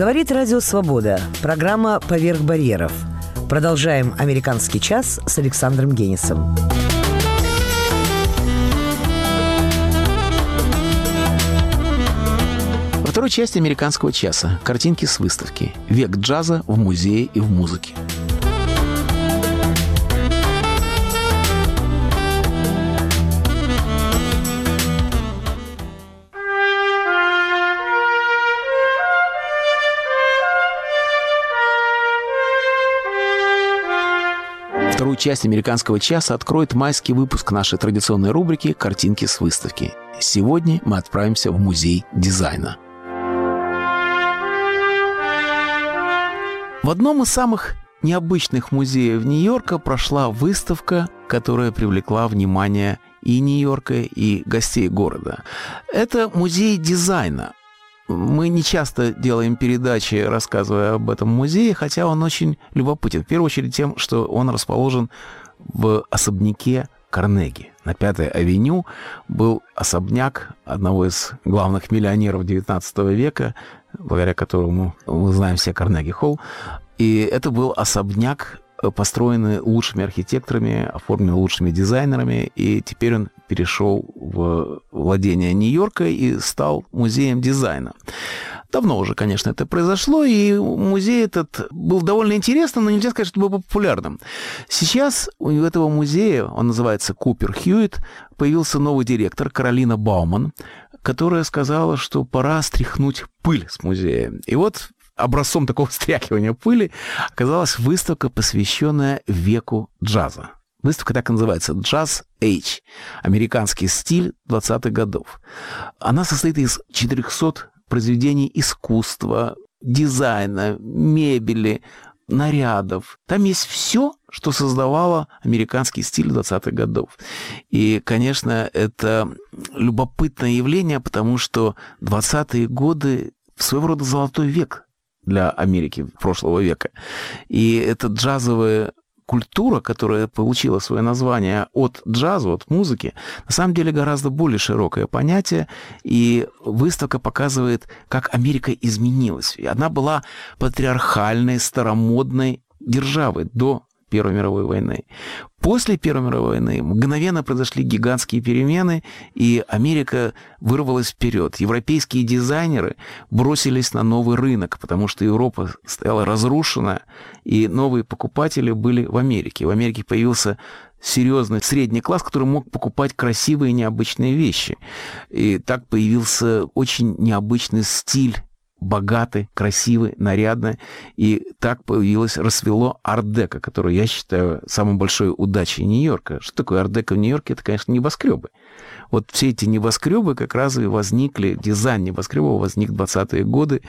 Говорит Радио Свобода. Программа «Поверх барьеров». Продолжаем «Американский час» с Александром Генисом. Во второй части «Американского часа» картинки с выставки «Век джаза в музее и в музыке». Вторую часть «Американского часа» откроет майский выпуск нашей традиционной рубрики «Картинки с выставки». Сегодня мы отправимся в музей дизайна. В одном из самых необычных музеев Нью-Йорка прошла выставка, которая привлекла внимание и Нью-Йорка, и гостей города. Это музей дизайна. Мы не часто делаем передачи, рассказывая об этом музее, хотя он очень любопытен. В первую очередь тем, что он расположен в особняке Карнеги. На 5-й авеню был особняк одного из главных миллионеров XIX века, благодаря которому мы знаем все Карнеги-холл. И это был особняк, построенный лучшими архитекторами, оформленный лучшими дизайнерами, и теперь он перешел в владение Нью-Йорка и стал музеем дизайна. Давно уже, конечно, это произошло, и музей этот был довольно интересным, но нельзя сказать, что был популярным. Сейчас у этого музея, он называется Купер Хьюитт, появился новый директор Каролина Бауман, которая сказала, что пора стряхнуть пыль с музея. И вот образцом такого стряхивания пыли оказалась выставка, посвященная веку джаза. Выставка так и называется «Jazz Age» – «Американский стиль 20-х годов». Она состоит из 400 произведений искусства, дизайна, мебели, нарядов. Там есть все, что создавало американский стиль 20-х годов. И, конечно, это любопытное явление, потому что 20-е годы – своего рода золотой век для Америки прошлого века. И эта джазовая культура, которая получила свое название от джаза, от музыки, на самом деле гораздо более широкое понятие, и выставка показывает, как Америка изменилась. И она была патриархальной, старомодной державой до Первой мировой войны. После Первой мировой войны мгновенно произошли гигантские перемены, и Америка вырвалась вперед. Европейские дизайнеры бросились на новый рынок, потому что Европа стояла разрушена, и новые покупатели были в Америке. В Америке появился серьезный средний класс, который мог покупать красивые необычные вещи. И так появился очень необычный стиль, богатый, красивый, нарядный. И так расцвело арт-деко, которое я считаю самой большой удачей Нью-Йорка. Что такое арт-деко в Нью-Йорке? Это, конечно, небоскребы. Вот все эти небоскребы как раз и возникли, дизайн небоскребов возник в 20-е годы.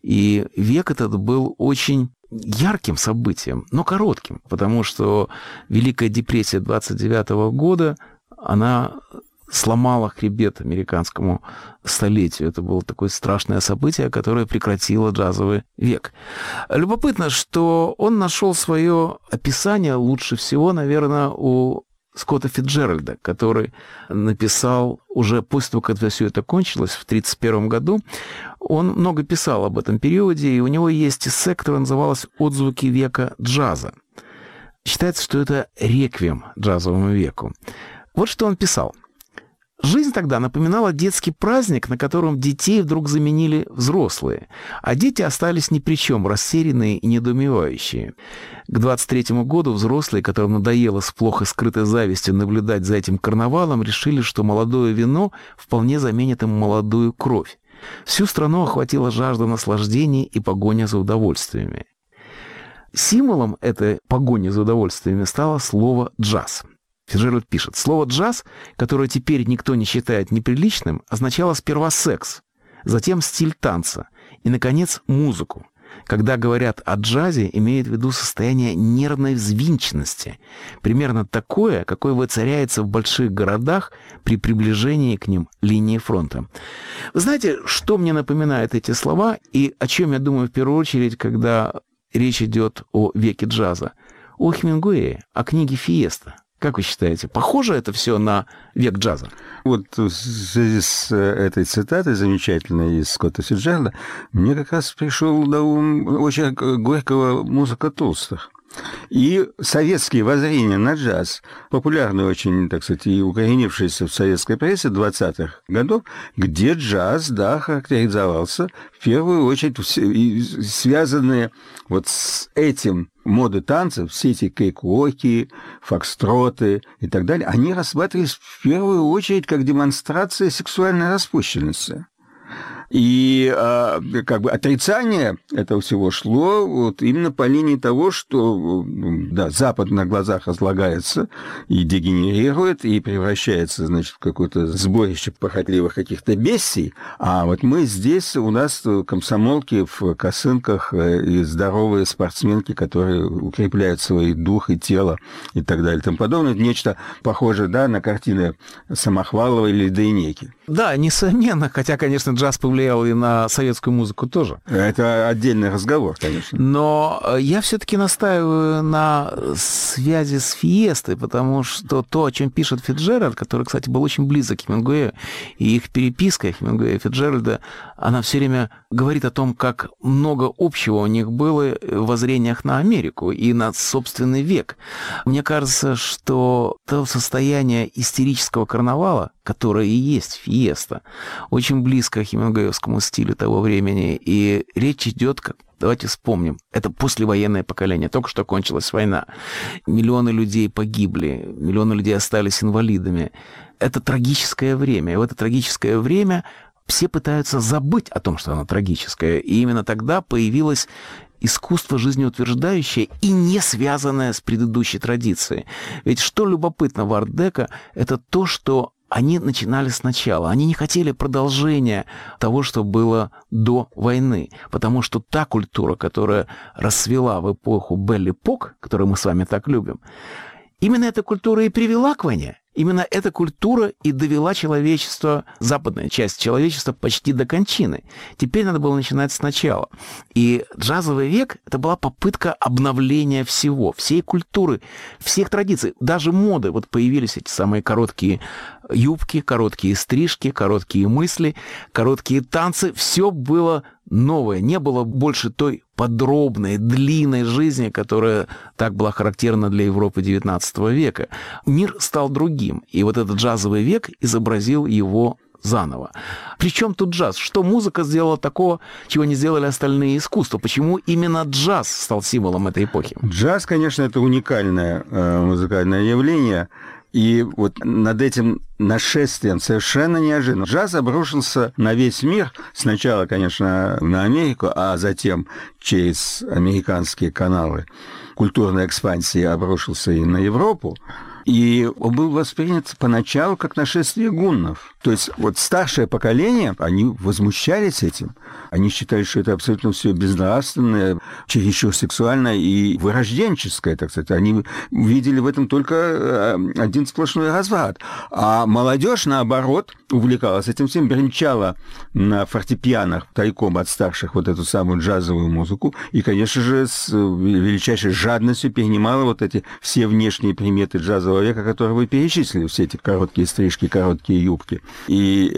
И век этот был очень ярким событием, но коротким, потому что Великая депрессия 29-го года, она сломала хребет американскому столетию. Это было такое страшное событие, которое прекратило джазовый век. Любопытно, что он нашел свое описание лучше всего, наверное, у Скотта Фицджеральда, который написал уже после того, как все это кончилось, в 1931 году. Он много писал об этом периоде, и у него есть эссе, которое называлось «Отзвуки века джаза». Считается, что это реквием джазовому веку. Вот что он писал. Жизнь тогда напоминала детский праздник, на котором детей вдруг заменили взрослые, а дети остались ни при чем, растерянные и недоумевающие. К 23-му году взрослые, которым надоело с плохо скрытой завистью наблюдать за этим карнавалом, решили, что молодое вино вполне заменит им молодую кровь. Всю страну охватила жажда наслаждений и погоня за удовольствиями. Символом этой погони за удовольствиями стало слово «джаз». Фицджеральд пишет, слово «джаз», которое теперь никто не считает неприличным, означало сперва секс, затем стиль танца и, наконец, музыку. Когда говорят о джазе, имеют в виду состояние нервной взвинченности, примерно такое, какое воцаряется в больших городах при приближении к ним линии фронта. Вы знаете, что мне напоминают эти слова и о чем я думаю в первую очередь, когда речь идет о веке джаза? О Хемингуэе, о книге «Фиеста». Как вы считаете, похоже это все на век джаза? Вот в связи с этой цитатой замечательной из Скотта Фицджеральда мне как раз пришел на ум очень горького музыка толстых. И советские воззрения на джаз, популярные очень, так сказать, и укоренившиеся в советской прессе 20-х годов, где джаз, да, характеризовался в первую очередь, и связанные вот с этим моды танцев, все эти кейк-уоки, фокстроты и так далее, они рассматривались в первую очередь как демонстрация сексуальной распущенности. И как бы отрицание этого всего шло вот именно по линии того, что да, Запад на глазах разлагается и дегенерирует, и превращается, значит, в какое-то сборище похотливых каких-то бестий, а вот мы здесь, у нас комсомолки в косынках и здоровые спортсменки, которые укрепляют свой дух и тело и так далее и тому подобное. Нечто похожее, да, на картины Самохвалова или Дейнеки. Да, несомненно, хотя, конечно, джаз повлиял и на советскую музыку тоже. Это отдельный разговор, конечно. Но я все-таки настаиваю на связи с фиестой, потому что то, о чем пишет Фицджеральд, который, кстати, был очень близок к Хемингуэю, и их переписка Хемингуэя и Фицджеральда, она все время говорит о том, как много общего у них было в воззрениях на Америку и на собственный век. Мне кажется, что то состояние истерического карнавала, которое и есть фиеста, очень близко хемингуэевскому стилю того времени. И речь идет, давайте вспомним, это послевоенное поколение, только что кончилась война. Миллионы людей погибли, миллионы людей остались инвалидами. Это трагическое время. И в это трагическое время все пытаются забыть о том, что оно трагическое. И именно тогда появилось искусство жизнеутверждающее и не связанное с предыдущей традицией. Ведь что любопытно в арт-деко, это то, что они начинали сначала. Они не хотели продолжения того, что было до войны. Потому что та культура, которая расцвела в эпоху Белл-эпок, которую мы с вами так любим, именно эта культура и привела к войне. Именно эта культура и довела человечество, западная часть человечества, почти до кончины. Теперь надо было начинать сначала. И джазовый век — это была попытка обновления всего, всей культуры, всех традиций, даже моды. Вот появились эти самые короткие юбки, короткие стрижки, короткие мысли, короткие танцы. Все было новое. Не было больше той подробной, длинной жизни, которая так была характерна для Европы XIX века. Мир стал другим. И вот этот джазовый век изобразил его заново. Причем тут джаз? Что музыка сделала такого, чего не сделали остальные искусства? Почему именно джаз стал символом этой эпохи? Джаз, конечно, это уникальное музыкальное явление. И вот над этим нашествием совершенно неожиданно джаз обрушился на весь мир. Сначала, конечно, на Америку, а затем через американские каналы культурной экспансии обрушился и на Европу. И он был воспринят поначалу как нашествие гуннов. То есть вот старшее поколение, они возмущались этим. Они считали, что это абсолютно все безнравственное, чересчур сексуальное и вырожденческое, так сказать. Они видели в этом только один сплошной разврат. А молодежь, наоборот, увлекалась этим всем, бренчала на фортепианах тайком от старших вот эту самую джазовую музыку. И, конечно же, с величайшей жадностью перенимала вот эти все внешние приметы джазового века, которые вы перечислили, все эти короткие стрижки, короткие юбки. И,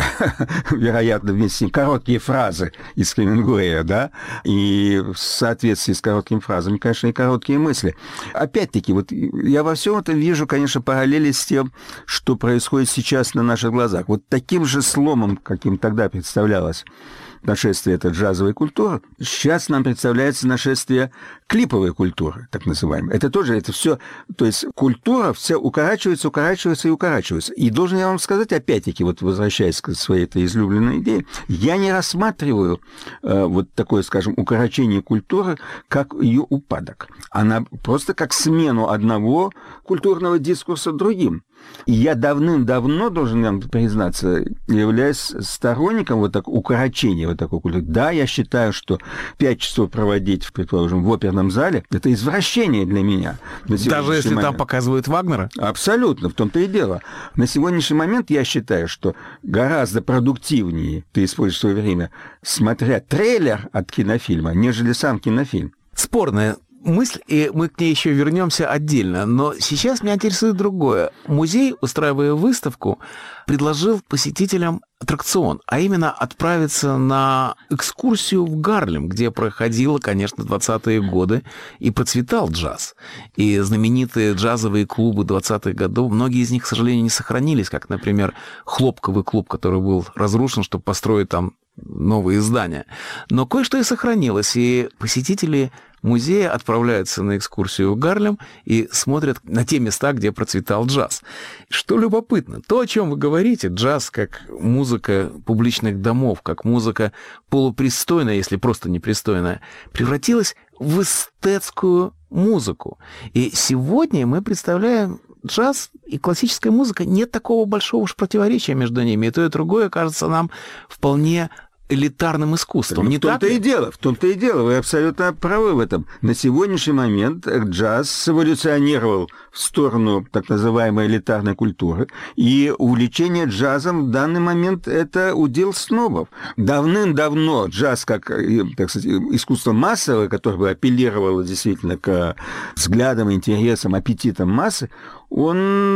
вероятно, вместе с ним короткие фразы из Хемингуэя, да, и в соответствии с короткими фразами, конечно, и короткие мысли. Опять-таки, вот я во всем этом вижу, конечно, параллели с тем, что происходит сейчас на наших глазах. Вот таким же сломом, каким тогда представлялось нашествие этой джазовой культуры, сейчас нам представляется нашествие клиповой культуры, так называемой. Это тоже, это все, то есть культура вся укорачивается. И должен я вам сказать, опять-таки, вот возвращаясь к своей этой излюбленной идее, я не рассматриваю вот такое, скажем, укорочение культуры как ее упадок. Она просто как смену одного культурного дискурса другим. И я давным-давно, должен вам признаться, являюсь сторонником вот такого укорочения вот такой культуры. Да, я считаю, что 5 часов проводить, предположим, в оперном зале – это извращение для меня. Даже если там показывают Вагнера? Абсолютно, в том-то и дело. На сегодняшний момент я считаю, что гораздо продуктивнее ты используешь свое время, смотря трейлер от кинофильма, нежели сам кинофильм. Спорное мысль, и мы к ней еще вернемся отдельно. Но сейчас меня интересует другое. Музей, устраивая выставку, предложил посетителям аттракцион, а именно отправиться на экскурсию в Гарлем, где проходило, конечно, 20-е годы и процветал джаз. И знаменитые джазовые клубы 20-х годов, многие из них, к сожалению, не сохранились, как, например, Хлопковый клуб, который был разрушен, чтобы построить там новые здания. Но кое-что и сохранилось, и посетители музея отправляются на экскурсию в Гарлем и смотрят на те места, где процветал джаз. Что любопытно, то, о чем вы говорите, джаз как музыка публичных домов, как музыка полупристойная, если просто непристойная, превратилась в эстетскую музыку. И сегодня мы представляем джаз и классическая музыка, нет такого большого уж противоречия между ними. И то, и другое кажется нам вполне элитарным искусством. В том-то и дело, вы абсолютно правы в этом. На сегодняшний момент джаз эволюционировал в сторону так называемой элитарной культуры, и увлечение джазом в данный момент – это удел снобов. Давным-давно джаз, как, так сказать, искусство массовое, которое бы апеллировало действительно к взглядам, интересам, аппетитам массы, он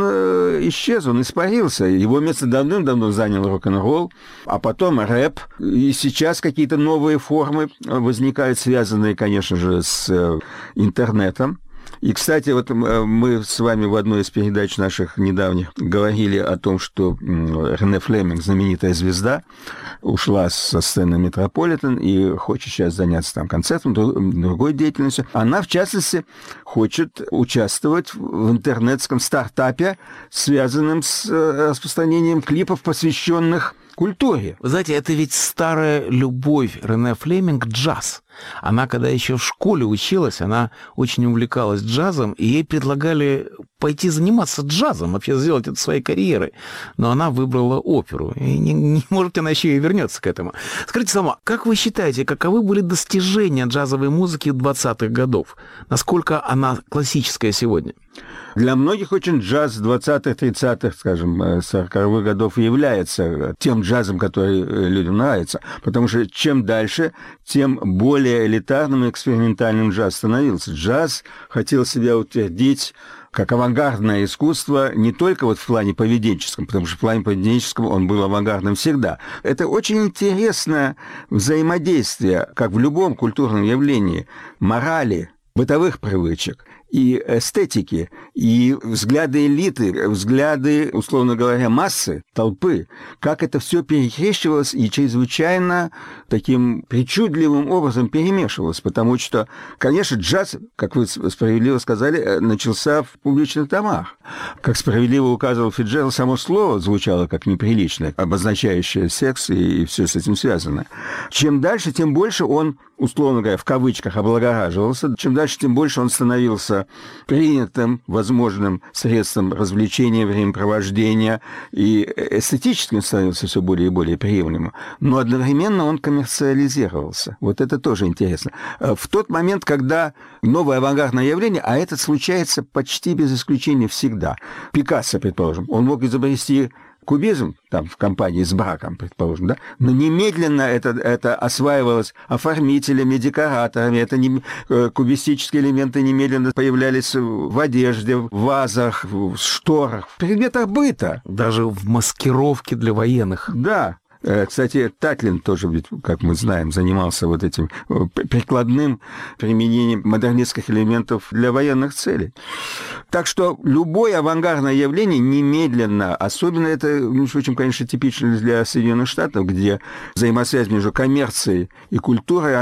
исчез, он испарился. Его место давным-давно занял рок-н-ролл, а потом рэп. И сейчас какие-то новые формы возникают, связанные, конечно же, с интернетом. И, кстати, вот мы с вами в одной из передач наших недавних говорили о том, что Рене Флеминг, знаменитая звезда, ушла со сцены Метрополитен и хочет сейчас заняться там концертом, другой деятельностью. Она, в частности, хочет участвовать в интернетском стартапе, связанном с распространением клипов, посвященных культуре. Вы знаете, это ведь старая любовь Рене Флеминг — джаз. Она, когда еще в школе училась, она очень увлекалась джазом, и ей предлагали пойти заниматься джазом, вообще сделать это своей карьерой. Но она выбрала оперу. И не может она еще и вернется к этому. Скажите сама, как вы считаете, каковы были достижения джазовой музыки 20-х годов? Насколько она классическая сегодня? Для многих очень джаз 20-х, 30-х, скажем, 40-х годов является тем джазом, который людям нравится. Потому что чем дальше, тем более элитарным и экспериментальным джаз становился. Джаз хотел себя утвердить как авангардное искусство не только вот в плане поведенческом, потому что в плане поведенческом он был авангардным всегда. Это очень интересное взаимодействие, как в любом культурном явлении, морали, бытовых привычек и эстетики, и взгляды элиты, взгляды, условно говоря, массы, толпы, как это все перекрещивалось и чрезвычайно таким причудливым образом перемешивалось, потому что, конечно, джаз, как вы справедливо сказали, начался в публичных домах. Как справедливо указывал Фицджеральд, само слово звучало как неприличное, обозначающее секс и все с этим связано. Чем дальше, тем больше он, условно говоря, в кавычках, облагораживался, чем дальше, тем больше он становился принятым, возможным средством развлечения, времяпровождения, и эстетически становился все более и более приемлемым. Но одновременно он коммерциализировался. Вот это тоже интересно. В тот момент, когда новое авангардное явление, а это случается почти без исключения всегда. Пикассо, предположим, он мог изобрести кубизм, там, в компании с браком, предположим, да, но немедленно это осваивалось оформителями, декораторами, кубистические элементы немедленно появлялись в одежде, в вазах, в шторах, в предметах быта. Даже в маскировке для военных. Да. Кстати, Татлин тоже, как мы знаем, занимался вот этим прикладным применением модернистских элементов для военных целей. Так что любое авангардное явление немедленно, особенно это, между прочим, конечно, типично для Соединенных Штатов, где взаимосвязь между коммерцией и культурой,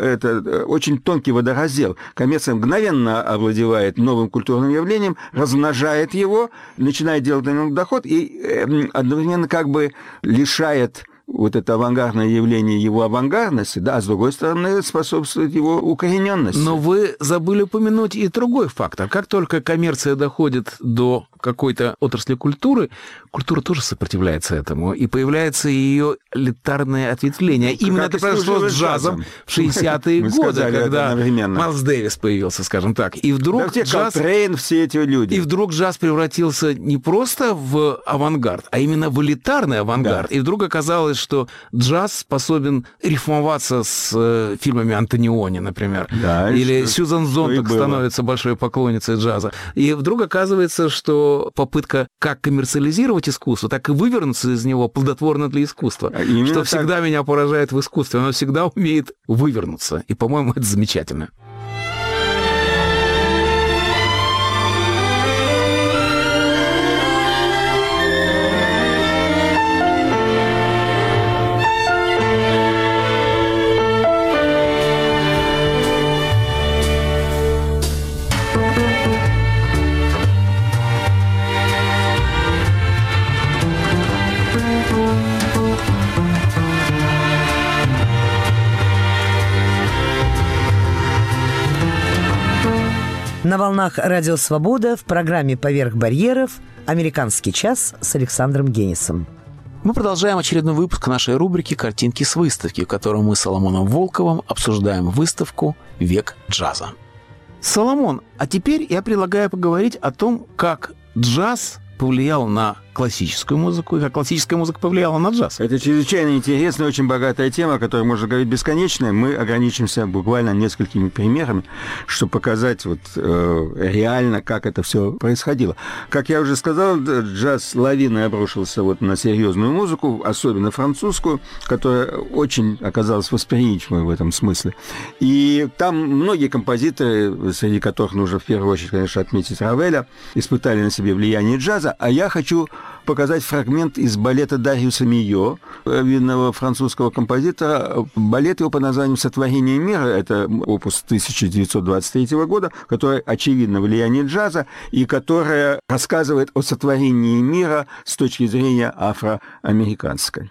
это очень тонкий водораздел. Коммерция мгновенно овладевает новым культурным явлением, размножает его, начинает делать на нем доход и одновременно как бы лишает вот это авангардное явление его авангардности, да, а с другой стороны способствует его укорененности. Но вы забыли упомянуть и другой фактор. Как только коммерция доходит до какой-то отрасли культуры, культура тоже сопротивляется этому, и появляется ее элитарное ответвление. Именно это произошло с джазом в 60-е годы, когда Майлз Дэвис появился, скажем так. И вдруг джаз... Колтрейн, все эти люди. И вдруг джаз превратился не просто в авангард, а именно в элитарный авангард. Да. И вдруг оказалось, что джаз способен рифмоваться с фильмами Антониони, например. Да, или Сьюзан Зонтак становится большой поклонницей джаза. И вдруг оказывается, что попытка как коммерциализировать искусство, так и вывернуться из него плодотворна для искусства. Именно что так. Всегда меня поражает в искусстве. Оно всегда умеет вывернуться. И, по-моему, это замечательно. На волнах «Радио Свобода» в программе «Поверх барьеров» «Американский час» с Александром Генисом. Мы продолжаем очередной выпуск нашей рубрики «Картинки с выставки», в которой мы с Соломоном Волковым обсуждаем выставку «Век джаза». Соломон, а теперь я предлагаю поговорить о том, как джаз повлиял на классическую музыку, и как классическая музыка повлияла на джаз. Это чрезвычайно интересная, очень богатая тема, о которой можно говорить бесконечно. Мы ограничимся буквально несколькими примерами, чтобы показать реально, как это все происходило. Как я уже сказал, джаз лавиной обрушился на серьезную музыку, особенно французскую, которая очень оказалась восприимчивой в этом смысле. И там многие композиторы, среди которых нужно в первую очередь, конечно, отметить Равеля, испытали на себе влияние джаза, а я хочу показать фрагмент из балета Дариуса Мийо, видного французского композитора. Балет его по названию «Сотворение мира», это опус 1923 года, который, очевидно, влияние джаза, и которая рассказывает о сотворении мира с точки зрения афроамериканской.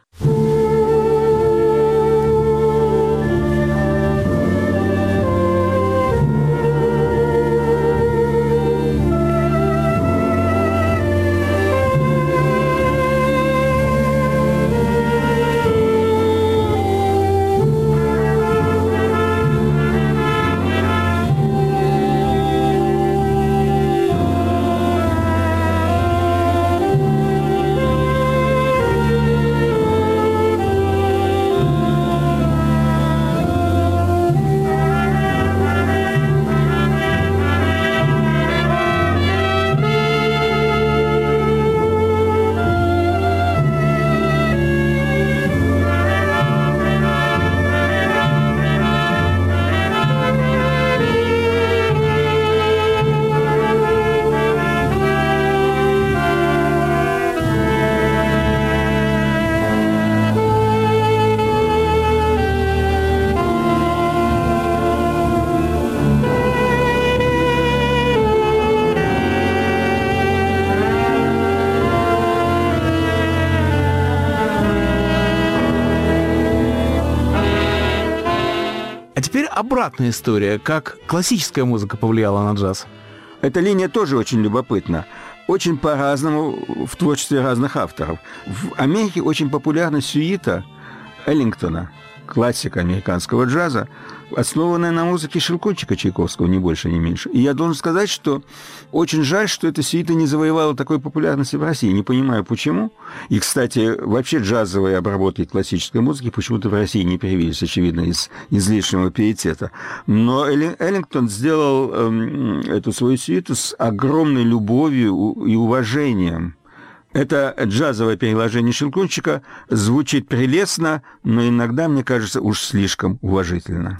Обратная история, как классическая музыка повлияла на джаз. Эта линия тоже очень любопытна. Очень по-разному в творчестве разных авторов. В Америке очень популярна сюита Эллингтона, классика американского джаза, основанная на музыке Щелкунчика Чайковского, ни больше, ни меньше. И я должен сказать, что очень жаль, что эта сюита не завоевала такой популярности в России. Не понимаю, почему. И, кстати, вообще джазовые обработки классической музыки почему-то в России не появились, очевидно, из излишнего пиетета. Но Эллингтон сделал эту свою сюиту с огромной любовью и уважением. Это джазовое переложение Щелкунчика звучит прелестно, но иногда, мне кажется, уж слишком уважительно.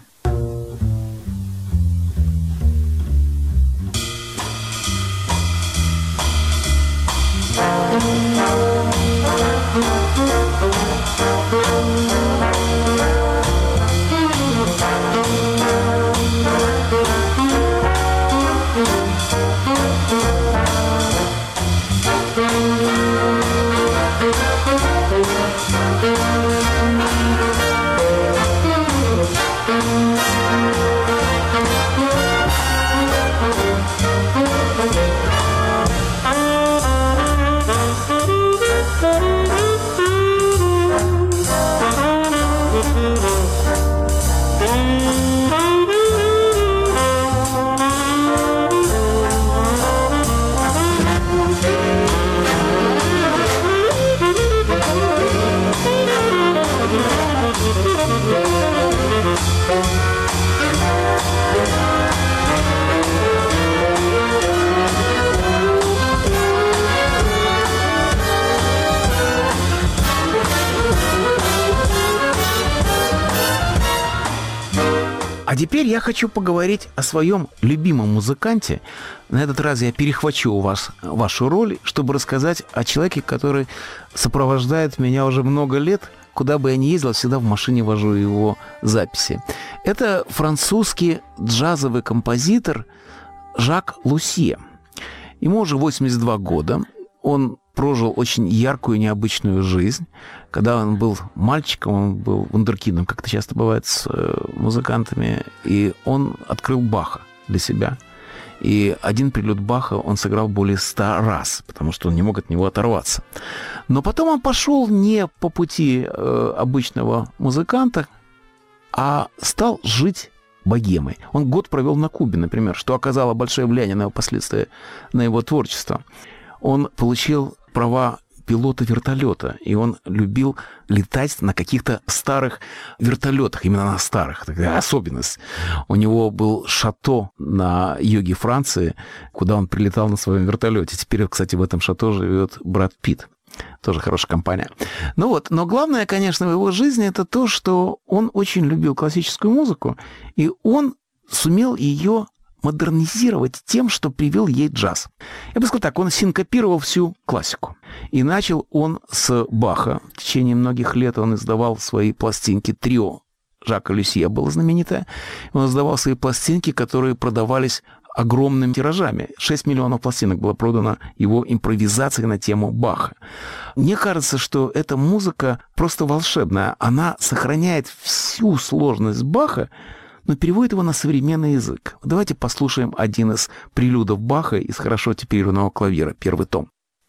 А теперь я хочу поговорить о своем любимом музыканте. На этот раз я перехвачу у вас вашу роль, чтобы рассказать о человеке, который сопровождает меня уже много лет. Куда бы я ни ездил, всегда в машине вожу его записи. Это французский джазовый композитор Жак Лусье. Ему уже 82 года. Он прожил очень яркую, необычную жизнь. Когда он был мальчиком, он был вундеркиндом, как это часто бывает с музыкантами, и он открыл Баха для себя. И один прелюд Баха он сыграл более 100 раз, потому что он не мог от него оторваться. Но потом он пошел не по пути обычного музыканта, а стал жить богемой. Он год провел на Кубе, например, что оказало большое влияние на его последствия, на его творчество. Он получил права пилота вертолета, и он любил летать на каких-то старых вертолетах, именно на старых, такая особенность. У него был шато на юге Франции, куда он прилетал на своем вертолете. Теперь, кстати, в этом шато живет Брэд Питт. Тоже хорошая компания. Но главное, конечно, в его жизни это то, что он очень любил классическую музыку, и он сумел ее модернизировать тем, что привел ей джаз. Я бы сказал так, он синкопировал всю классику. И начал он с Баха. В течение многих лет он издавал свои пластинки. Трио Жака Лусье было знаменитое. Он издавал свои пластинки, которые продавались огромными тиражами. 6 миллионов пластинок было продано его импровизацией на тему Баха. Мне кажется, что эта музыка просто волшебная. Она сохраняет всю сложность Баха, но переводит его на современный язык. Давайте послушаем один из прелюдов Баха из хорошо типированного клавира, первый том.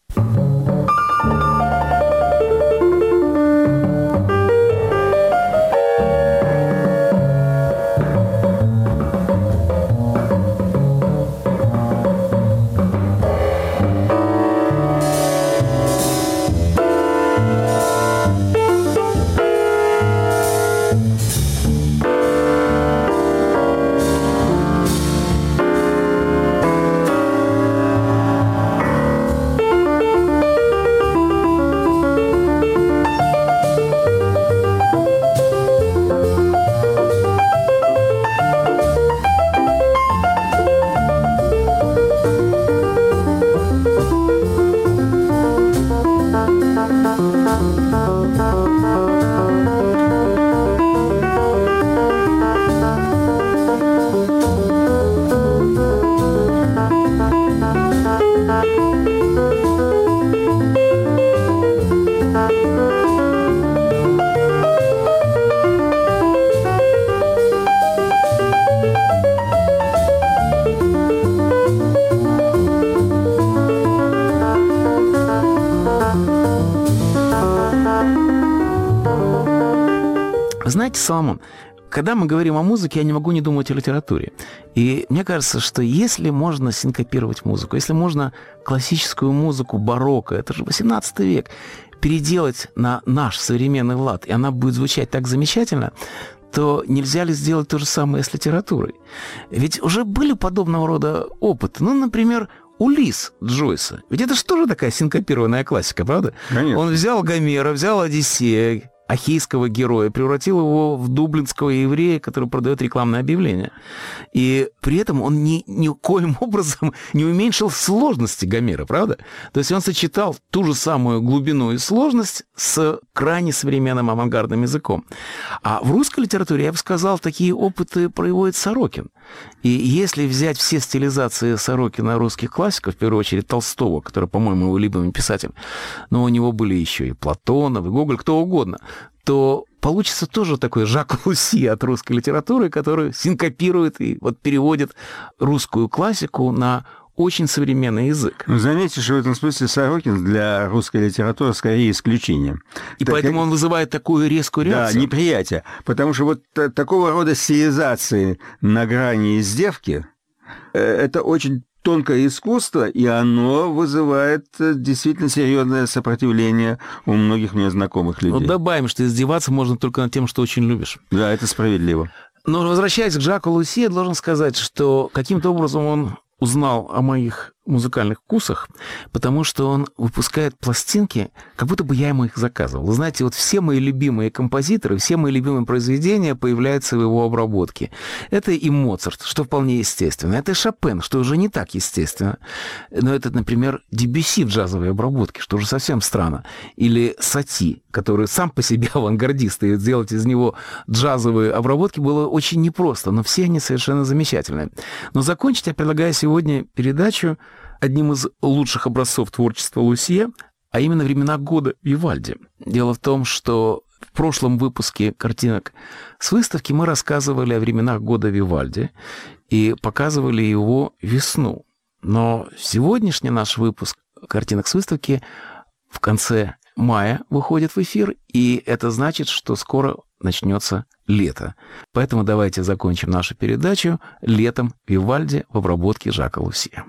Знаете, Соломон, когда мы говорим о музыке, я не могу не думать о литературе. И мне кажется, что если можно синкопировать музыку, если можно классическую музыку барокко, это же 18 век, переделать на наш современный лад, и она будет звучать так замечательно, то нельзя ли сделать то же самое с литературой? Ведь уже были подобного рода опыты. Ну, например, «Улисс» Джойса. Ведь это же тоже такая синкопированная классика, правда? Конечно. Он взял Гомера, взял Одиссея, ахейского героя, превратил его в дублинского еврея, который продает рекламное объявление. И при этом он никоим образом не уменьшил сложности Гомера, правда? То есть он сочетал ту же самую глубину и сложность с крайне современным авангардным языком. А в русской литературе, я бы сказал, такие опыты проводит Сорокин. И если взять все стилизации Сорокина русских классиков, в первую очередь Толстого, который, по-моему, его любимый писатель, но у него были еще и Платонов, и Гоголь, кто угодно, то получится тоже такой Жак Лусье от русской литературы, который синкопирует и вот переводит русскую классику на очень современный язык. Заметьте, что в этом смысле Сорокин для русской литературы скорее исключение. И поэтому он вызывает такую резкую реакцию. Да, неприятие. Потому что вот такого рода стилизации на грани издевки – это очень тонкое искусство, и оно вызывает действительно серьезное сопротивление у многих мне знакомых людей. Вот добавим, что издеваться можно только над тем, что очень любишь. Да, это справедливо. Но возвращаясь к Жаку Лусье, должен сказать, что каким-то образом он узнал о моих музыкальных вкусах, потому что он выпускает пластинки, как будто бы я ему их заказывал. Вы знаете, вот все мои любимые композиторы, все мои любимые произведения появляются в его обработке. Это и Моцарт, что вполне естественно. Это и Шопен, что уже не так естественно. Но это, например, Дебюсси в джазовой обработке, что уже совсем странно. Или Сати, который сам по себе авангардист, и сделать из него джазовые обработки было очень непросто, но все они совершенно замечательные. Но закончить я предлагаю сегодня передачу одним из лучших образцов творчества Лусье, а именно «Времена года» Вивальди. Дело в том, что в прошлом выпуске «Картинок с выставки» мы рассказывали о временах года Вивальди и показывали его весну. Но сегодняшний наш выпуск «Картинок с выставки» в конце мая выходит в эфир, и это значит, что скоро начнется лето. Поэтому давайте закончим нашу передачу «Летом Вивальди» в обработке Жака Лусье.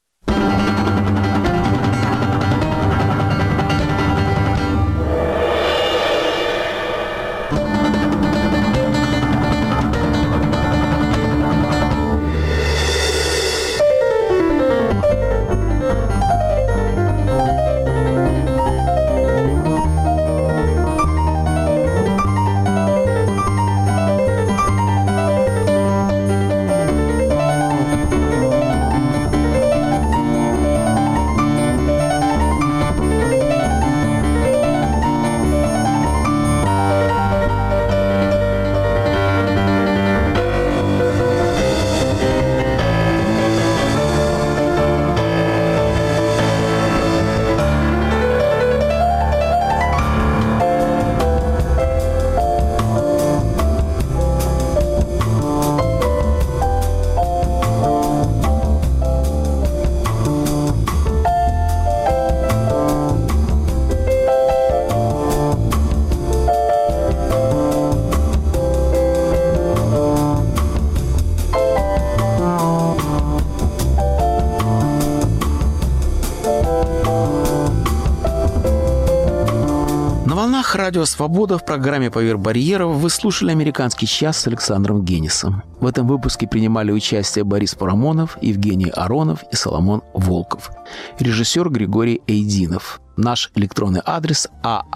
Радио «Свобода» в программе «Поверх барьеров» вы слушали «Американский час» с Александром Генисом. В этом выпуске принимали участие Борис Парамонов, Евгений Аронов и Соломон Волков. Режиссер Григорий Эйдинов. Наш электронный адрес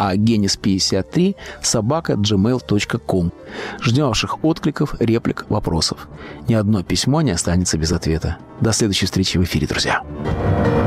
aagenis53@gmail.com. Ждем ваших откликов, реплик, вопросов. Ни одно письмо не останется без ответа. До следующей встречи в эфире, друзья.